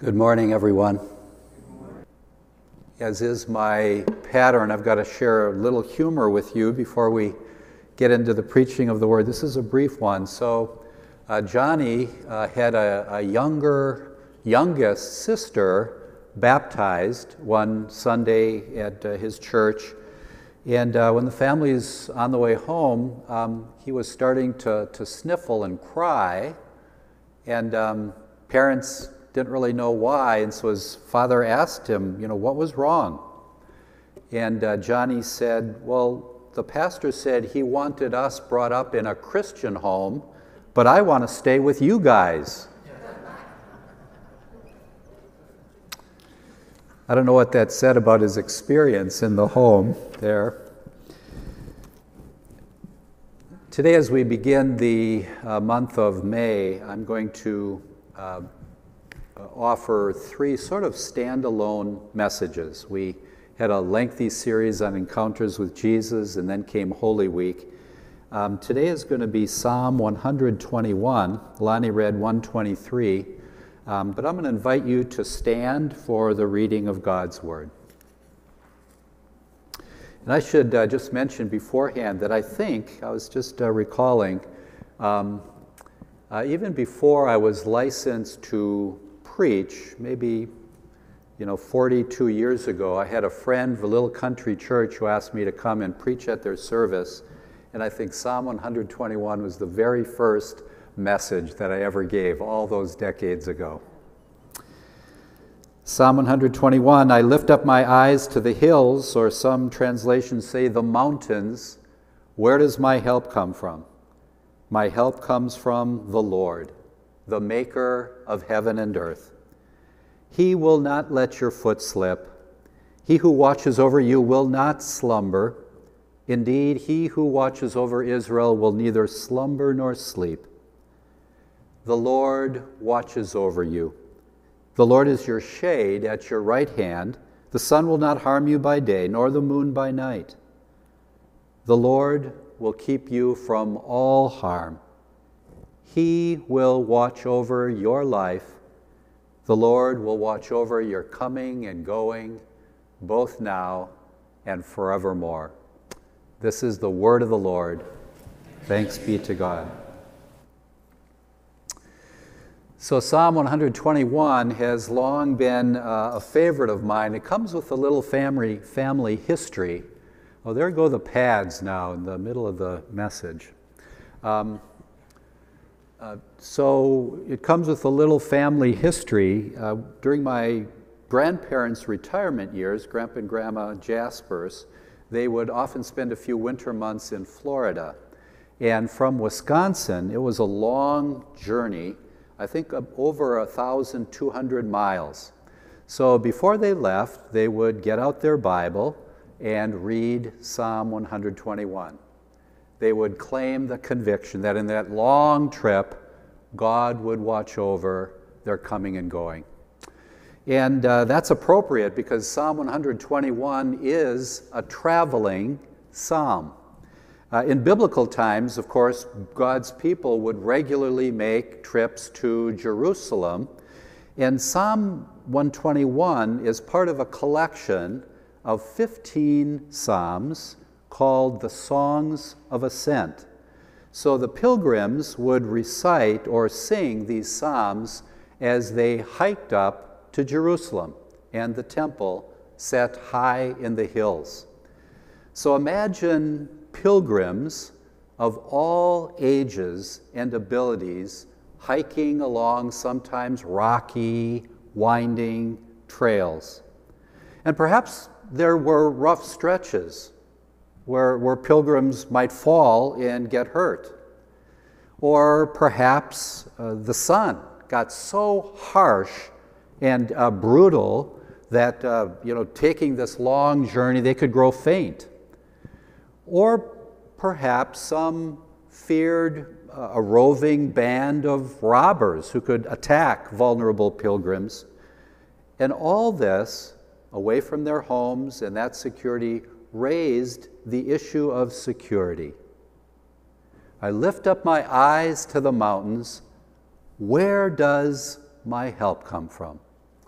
Good morning, everyone. As is my pattern, I've got to share a little humor with you before we get into the preaching of the Word. This is a brief one. Johnny had a youngest sister baptized one Sunday at his church. And when the family's on the way home, he was starting to sniffle and cry. And parents didn't really know why, and so his father asked him, what was wrong? And Johnny said, well, the pastor said he wanted us brought up in a Christian home, but I want to stay with you guys. I don't know what that said about his experience in the home there. Today, as we begin the month of May, I'm going to offer three sort of standalone messages. We had a lengthy series on encounters with Jesus, and then came Holy Week. Today is going to be Psalm 121. Lonnie read 123, but I'm going to invite you to stand for the reading of God's Word. And I should just mention beforehand that I was just recalling, even before I was licensed to preach, maybe 42 years ago, I had a friend of a little country church who asked me to come and preach at their service, and I think Psalm 121 was the very first message that I ever gave all those decades ago. Psalm 121, I lift up my eyes to the hills, or some translations say the mountains. Where does my help come from? My help comes from the Lord, the maker of heaven and earth. He will not let your foot slip. He who watches over you will not slumber. Indeed, he who watches over Israel will neither slumber nor sleep. The Lord watches over you. The Lord is your shade at your right hand. The sun will not harm you by day, nor the moon by night. The Lord will keep you from all harm. He will watch over your life. The Lord will watch over your coming and going, both now and forevermore. This is the word of the Lord. Thanks be to God. So Psalm 121 has long been a favorite of mine. It comes with a little family history. Oh, there go the pads now in the middle of the message. So it comes with a little family history. During my grandparents' retirement years, Grandpa and Grandma Jaspers, they would often spend a few winter months in Florida. And from Wisconsin, it was a long journey, I think over 1,200 miles. So before they left, they would get out their Bible and read Psalm 121. They would claim the conviction that in that long trip, God would watch over their coming and going. And that's appropriate because Psalm 121 is a traveling psalm. In biblical times, of course, God's people would regularly make trips to Jerusalem. And Psalm 121 is part of a collection of 15 psalms called the Songs of Ascent. So the pilgrims would recite or sing these psalms as they hiked up to Jerusalem and the temple set high in the hills. So imagine pilgrims of all ages and abilities hiking along sometimes rocky, winding trails. And perhaps there were rough stretches where pilgrims might fall and get hurt. Or perhaps the sun got so harsh and brutal that, taking this long journey, they could grow faint. Or perhaps some feared a roving band of robbers who could attack vulnerable pilgrims. And all this, away from their homes and that security, raised the issue of security. I lift up my eyes to the mountains. Where does my help come from?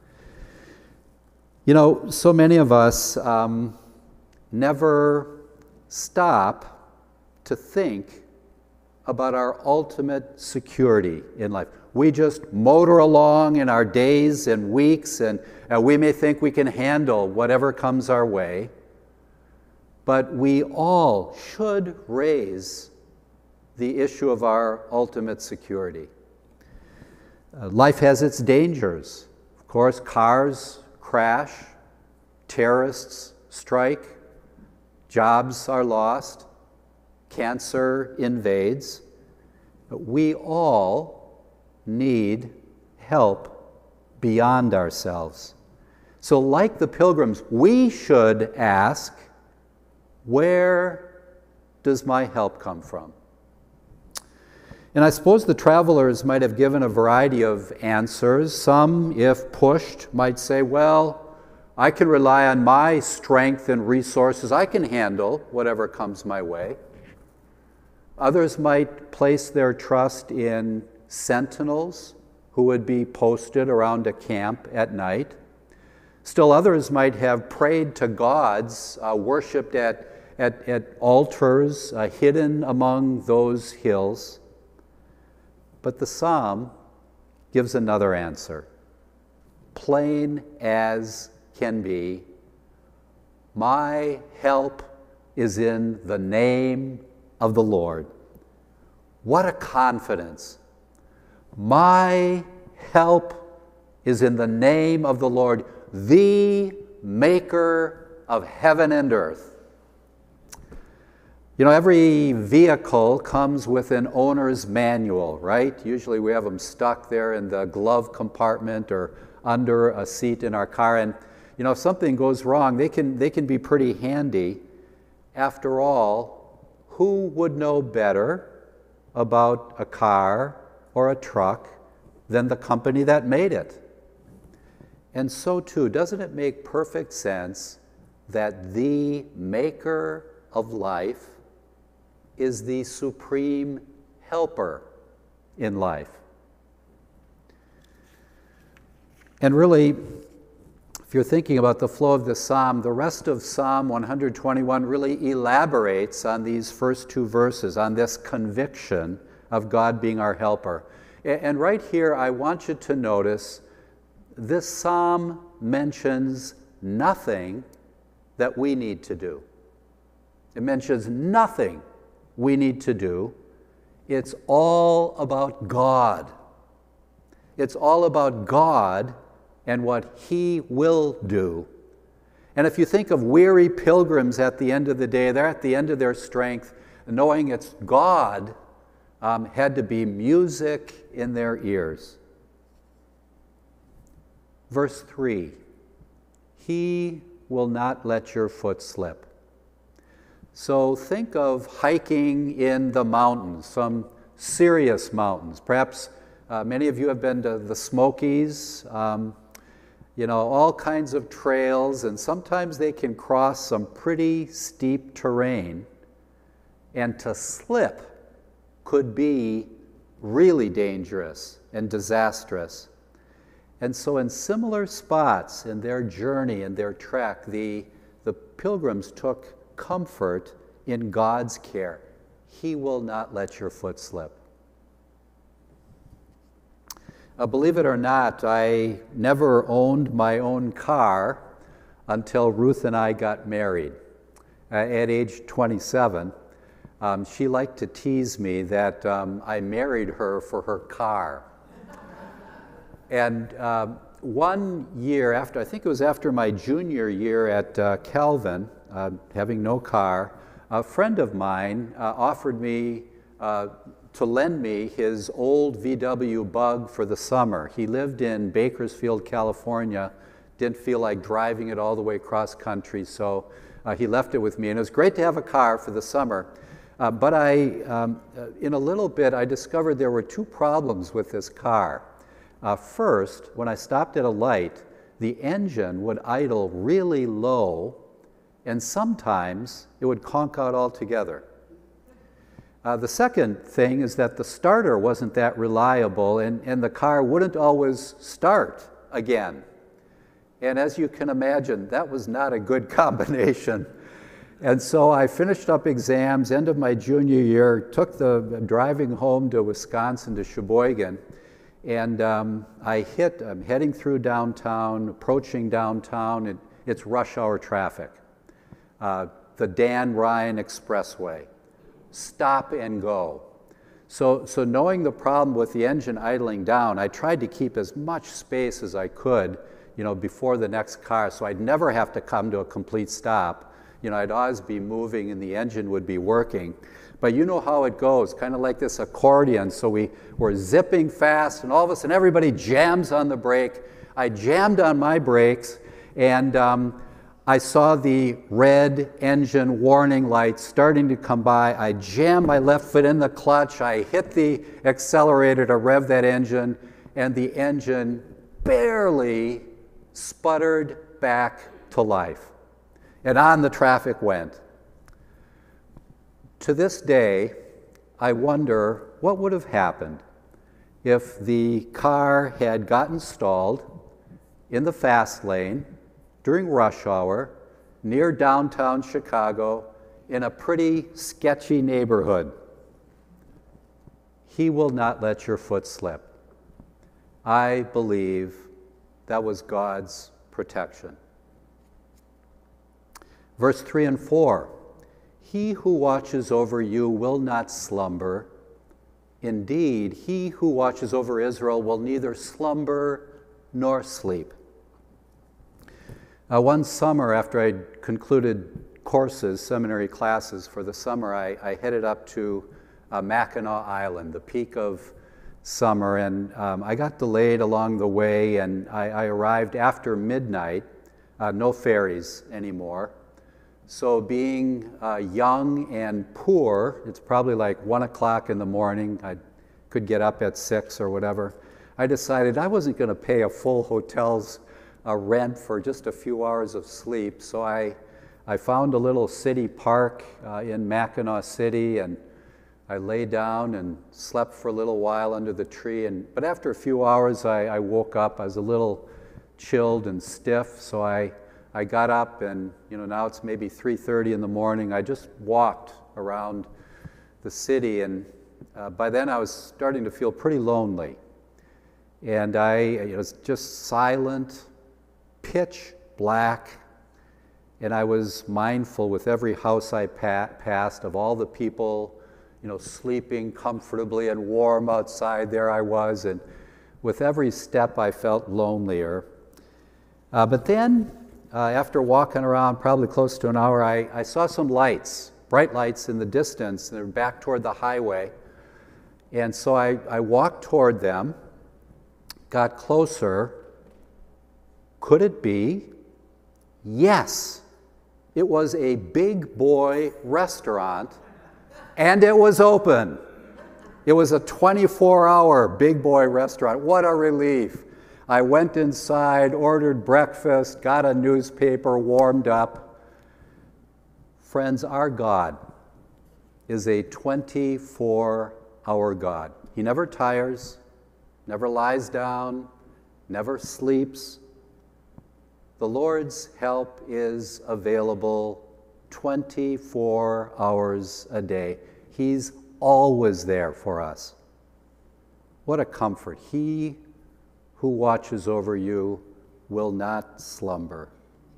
You know, so many of us never stop to think about our ultimate security in life. We just motor along in our days and weeks, and we may think we can handle whatever comes our way, but we all should raise the issue of our ultimate security. Life has its dangers. Of course, cars crash, terrorists strike, jobs are lost, cancer invades. But we all need help beyond ourselves. So like the pilgrims, we should ask, where does my help come from? And I suppose the travelers might have given a variety of answers. Some, if pushed, might say, well, I can rely on my strength and resources. I can handle whatever comes my way. Others might place their trust in sentinels who would be posted around a camp at night. Still others might have prayed to gods, worshipped at altars hidden among those hills. But the psalm gives another answer, plain as can be. My help is in the name of the Lord. What a confidence. My help is in the name of the Lord, the maker of heaven and earth. You know, every vehicle comes with an owner's manual, right? Usually we have them stuck there in the glove compartment or under a seat in our car. And, you know, if something goes wrong, they can be pretty handy. After all, who would know better about a car or a truck than the company that made it? And so too, doesn't it make perfect sense that the maker of life is the supreme helper in life? And really, if you're thinking about the flow of the psalm, the rest of Psalm 121 really elaborates on these first two verses, on this conviction of God being our helper. And right here, I want you to notice this psalm mentions nothing that we need to do. It mentions nothing we need to do. It's all about God. It's all about God and what He will do. And if you think of weary pilgrims at the end of the day, they're at the end of their strength, knowing it's God had to be music in their ears. Verse 3, He will not let your foot slip. So think of hiking in the mountains, some serious mountains. Perhaps many of you have been to the Smokies, you know, all kinds of trails, and sometimes they can cross some pretty steep terrain, and to slip could be really dangerous and disastrous. And so in similar spots in their journey and their trek, the pilgrims took comfort in God's care. He will not let your foot slip. Believe it or not, I never owned my own car until Ruth and I got married. At age 27, she liked to tease me that I married her for her car. And 1 year after, I think it was after my junior year at Calvin, having no car, a friend of mine offered me to lend me his old VW Bug for the summer. He lived in Bakersfield, California, didn't feel like driving it all the way across country, so he left it with me. And it was great to have a car for the summer. But in a little bit, I discovered there were two problems with this car. First, when I stopped at a light, the engine would idle really low, and sometimes it would conk out altogether. The second thing is that the starter wasn't that reliable, and the car wouldn't always start again. And as you can imagine, that was not a good combination. And so I finished up exams, end of my junior year, took the driving home to Wisconsin, to Sheboygan, and I'm heading through downtown, approaching downtown, and it's rush hour traffic. The Dan Ryan Expressway, stop and go. So knowing the problem with the engine idling down, I tried to keep as much space as I could, before the next car, so I'd never have to come to a complete stop. I'd always be moving and the engine would be working. But you know how it goes, kind of like this accordion. So we're zipping fast, and all of a sudden everybody jams on the brake. I jammed on my brakes, and I saw the red engine warning lights starting to come by. I jammed my left foot in the clutch. I hit the accelerator to rev that engine, and the engine barely sputtered back to life. And on the traffic went. To this day, I wonder what would have happened if the car had gotten stalled in the fast lane during rush hour near downtown Chicago in a pretty sketchy neighborhood. He will not let your foot slip. I believe that was God's protection. Verse 3 and 4, he who watches over you will not slumber. Indeed, he who watches over Israel will neither slumber nor sleep. One summer, after I concluded courses, seminary classes for the summer, I headed up to Mackinac Island, the peak of summer, and I got delayed along the way, and I arrived after midnight, no ferries anymore. So being young and poor, it's probably like 1 o'clock in the morning, I could get up at 6 or whatever, I decided I wasn't going to pay a full hotel's rent for just a few hours of sleep. So I found a little city park in Mackinac City, and I lay down and slept for a little while under the tree. But after a few hours, I woke up. I was a little chilled and stiff, so I got up, and now it's maybe 3:30 in the morning. I just walked around the city, and by then I was starting to feel pretty lonely. And it was just silent, pitch black, and I was mindful with every house I passed of all the people, sleeping comfortably and warm outside. There I was, and with every step I felt lonelier. But then, after walking around probably close to an hour, I saw some lights, bright lights in the distance, and they're back toward the highway. And so I walked toward them, got closer. Could it be? Yes. It was a Big Boy restaurant, and it was open. It was a 24-hour Big Boy restaurant. What a relief. I went inside, ordered breakfast, got a newspaper, warmed up. Friends, our God is a 24-hour God. He never tires, never lies down, never sleeps. The Lord's help is available 24 hours a day. He's always there for us. What a comfort. He who watches over you will not slumber.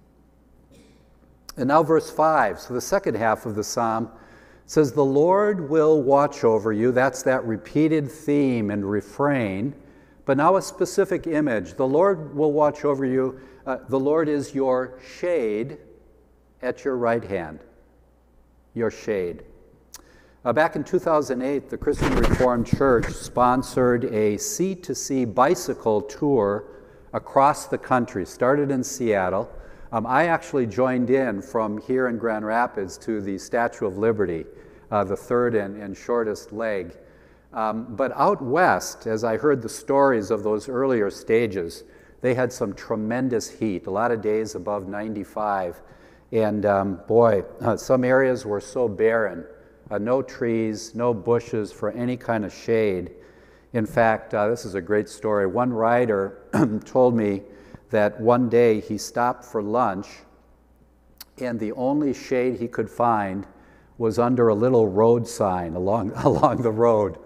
And now verse 5, so the second half of the psalm says, the Lord will watch over you. That's that repeated theme and refrain. But now a specific image. The Lord will watch over you. The Lord is your shade at your right hand. Your shade. Back in 2008, the Christian Reformed Church sponsored a sea-to-sea bicycle tour across the country. Started in Seattle. I actually joined in from here in Grand Rapids to the Statue of Liberty, the third and shortest leg. But out west, as I heard the stories of those earlier stages, they had some tremendous heat, a lot of days above 95. And some areas were so barren. No trees, no bushes for any kind of shade. In fact, this is a great story. One writer told me that one day he stopped for lunch, and the only shade he could find was under a little road sign along the road.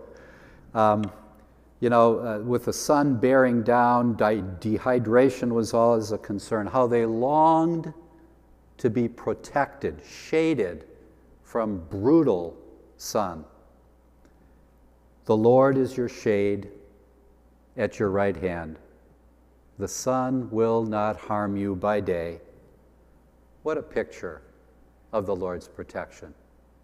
With the sun bearing down, dehydration was always a concern. How they longed to be protected, shaded from brutal sun. The Lord is your shade at your right hand. The sun will not harm you by day. What a picture of the Lord's protection.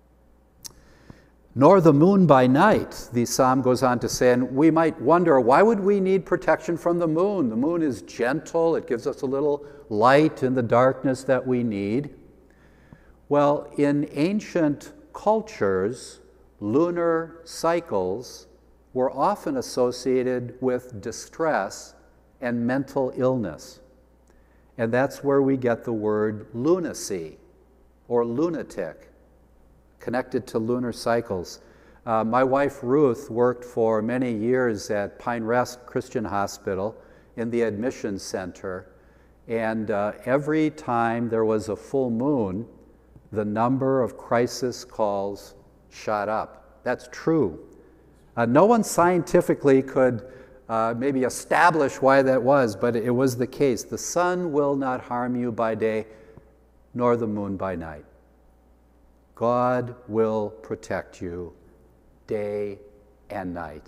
Nor the moon by night, the psalm goes on to say, and we might wonder, why would we need protection from the moon? The moon is gentle, it gives us a little light in the darkness that we need. Well, in ancient cultures, lunar cycles were often associated with distress and mental illness. And that's where we get the word lunacy or lunatic, connected to lunar cycles. My wife Ruth worked for many years at Pine Rest Christian Hospital in the admissions center, and every time there was a full moon, the number of crisis calls shot up. That's true. No one scientifically could maybe establish why that was, but it was the case. The sun will not harm you by day, nor the moon by night. God will protect you day and night.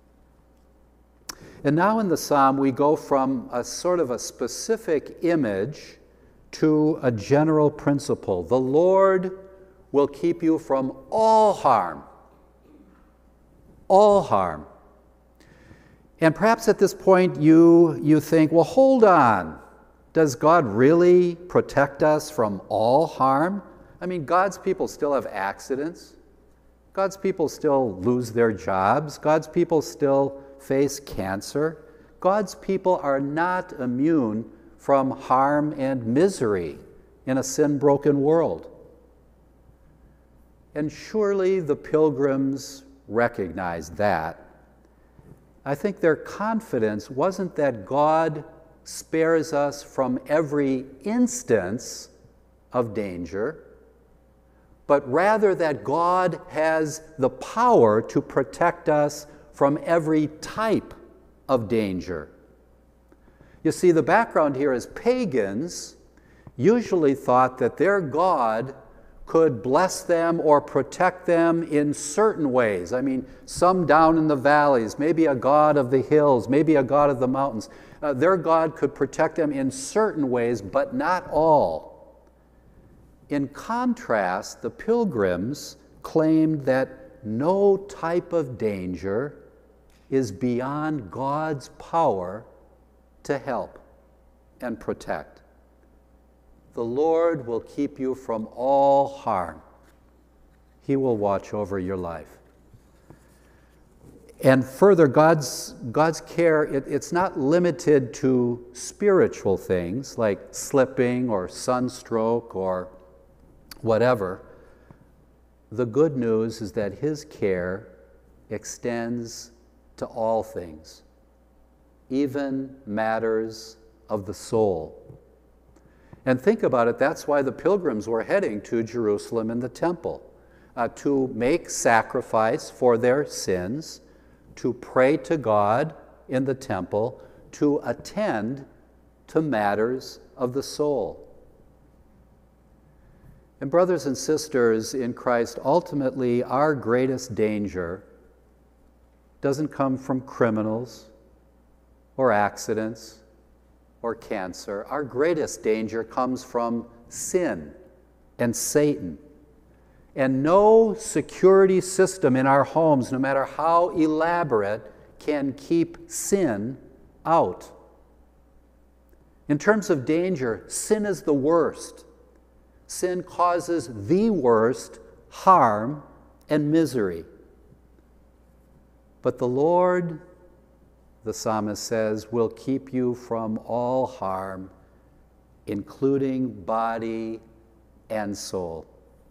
And now in the psalm, we go from a sort of a specific image to a general principle. The Lord will keep you from all harm. All harm. And perhaps at this point you think, well, hold on. Does God really protect us from all harm? I mean, God's people still have accidents. God's people still lose their jobs. God's people still face cancer. God's people are not immune from harm and misery in a sin-broken world. And surely the pilgrims recognized that. I think their confidence wasn't that God spares us from every instance of danger, but rather that God has the power to protect us from every type of danger. You see, the background here is pagans usually thought that their God could bless them or protect them in certain ways. I mean, some down in the valleys, maybe a god of the hills, maybe a god of the mountains. Their God could protect them in certain ways, but not all. In contrast, the pilgrims claimed that no type of danger is beyond God's power to help and protect. The Lord will keep you from all harm. He will watch over your life. And further, God's care, it's not limited to spiritual things like slipping or sunstroke or whatever. The good news is that His care extends to all things, even matters of the soul. And think about it, that's why the pilgrims were heading to Jerusalem and the temple, to make sacrifice for their sins, to pray to God in the temple, to attend to matters of the soul. And brothers and sisters in Christ, ultimately our greatest danger doesn't come from criminals or accidents or cancer. Our greatest danger comes from sin and Satan. And no security system in our homes, no matter how elaborate, can keep sin out. In terms of danger, sin is the worst. Sin causes the worst harm and misery. But the Lord, the psalmist says, will keep you from all harm, including body and soul.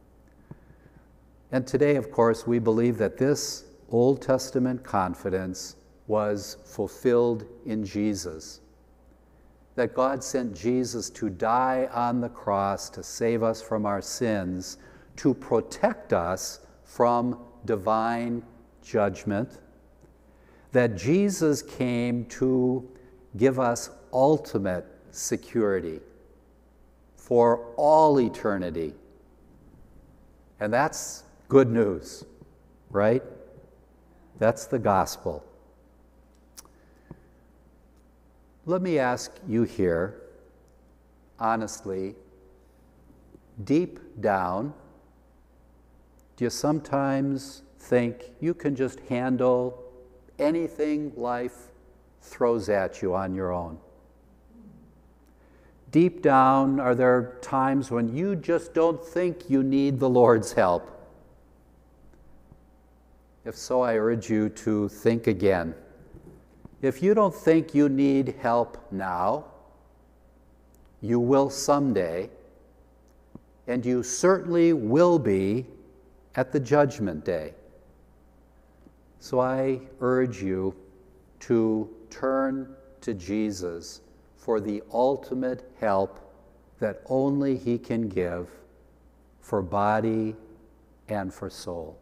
And today, of course, we believe that this Old Testament confidence was fulfilled in Jesus. that God sent Jesus to die on the cross to save us from our sins, to protect us from divine judgment, that Jesus came to give us ultimate security for all eternity. And that's good news, right? That's the gospel. Let me ask you here, honestly, deep down, do you sometimes think you can just handle anything life throws at you on your own? Deep down, are there times when you just don't think you need the Lord's help? If so, I urge you to think again. If you don't think you need help now, you will someday, and you certainly will be at the judgment day. So I urge you to turn to Jesus for the ultimate help that only He can give for body and for soul.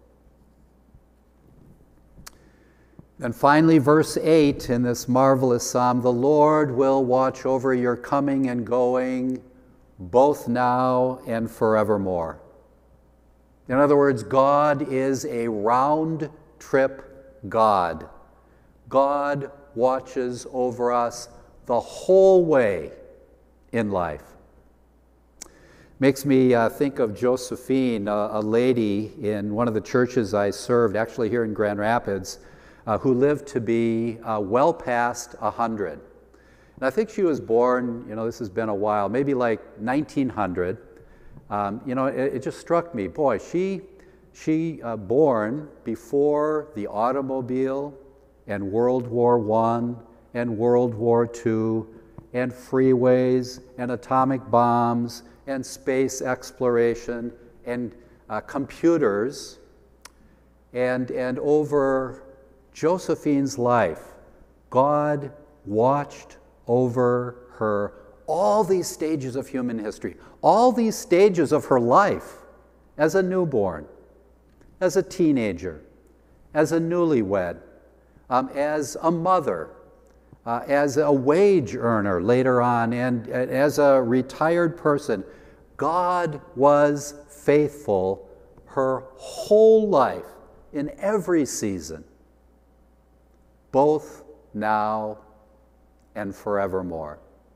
And finally, verse 8 in this marvelous psalm, the Lord will watch over your coming and going, both now and forevermore. In other words, God is a round-trip God. God watches over us the whole way in life. Makes me think of Josephine, a lady in one of the churches I served, actually here in Grand Rapids, who lived to be well past 100. And I think she was born, this has been a while, maybe like 1900. It just struck me, boy, she born before the automobile and World War I and World War II and freeways and atomic bombs and space exploration and computers. And over Josephine's life, God watched over her all these stages of human history, all these stages of her life as a newborn, as a teenager, as a newlywed, as a mother, as a wage earner later on, and as a retired person. God was faithful her whole life in every season, both now and forevermore.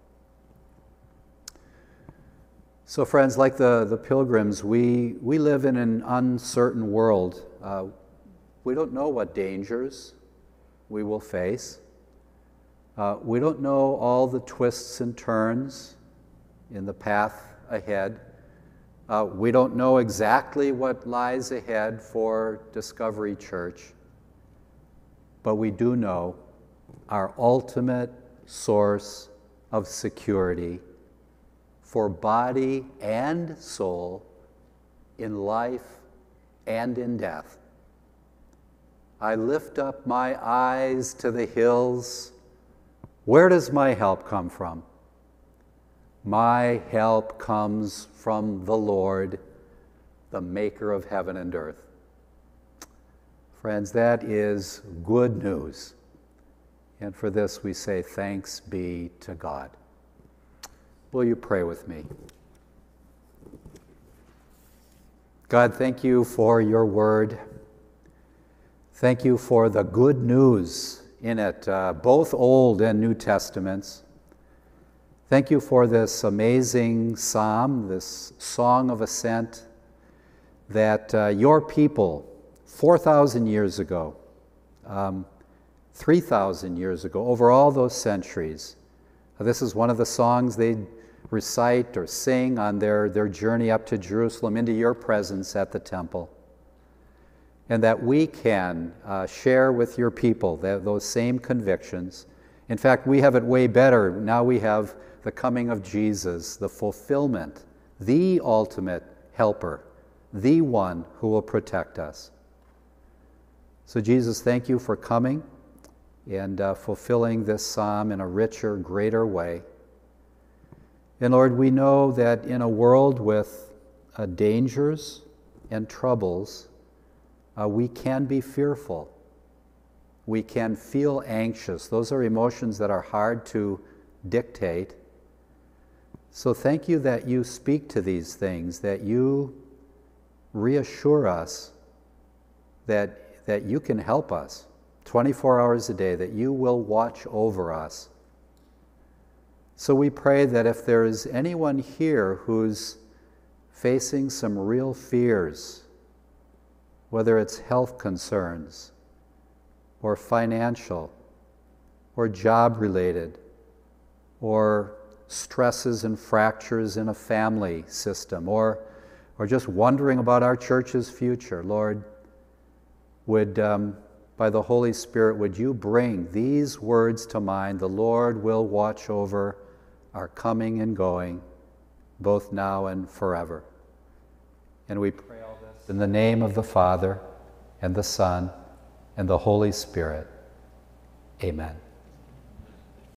So friends, like the pilgrims, we live in an uncertain world. We don't know what dangers we will face. We don't know all the twists and turns in the path ahead. We don't know exactly what lies ahead for Discovery Church. But we do know our ultimate source of security for body and soul in life and in death. I lift up my eyes to the hills. Where does my help come from? My help comes from the Lord, the maker of heaven and earth. Friends, that is good news. And for this we say thanks be to God. Will you pray with me? God, thank you for your word. Thank you for the good news in it, both Old and New Testaments. Thank you for this amazing psalm, this song of ascent that your people 4,000 years ago, 3,000 years ago, over all those centuries, this is one of the songs they recite or sing on their journey up to Jerusalem into your presence at the temple. And that we can share with your people those same convictions. In fact, we have it way better. Now we have the coming of Jesus, the fulfillment, the ultimate helper, the one who will protect us. So Jesus, thank you for coming and fulfilling this psalm in a richer, greater way. And Lord, we know that in a world with dangers and troubles, we can be fearful. We can feel anxious. Those are emotions that are hard to dictate. So thank you that you speak to these things, that you reassure us that you can help us 24 hours a day, that you will watch over us. So we pray that if there is anyone here who's facing some real fears, whether it's health concerns or financial or job-related or stresses and fractures in a family system or just wondering about our church's future, Lord, would, by the Holy Spirit, would you bring these words to mind? The Lord will watch over our coming and going, both now and forever. And we pray all this in the name of the Father, and the Son, and the Holy Spirit. Amen.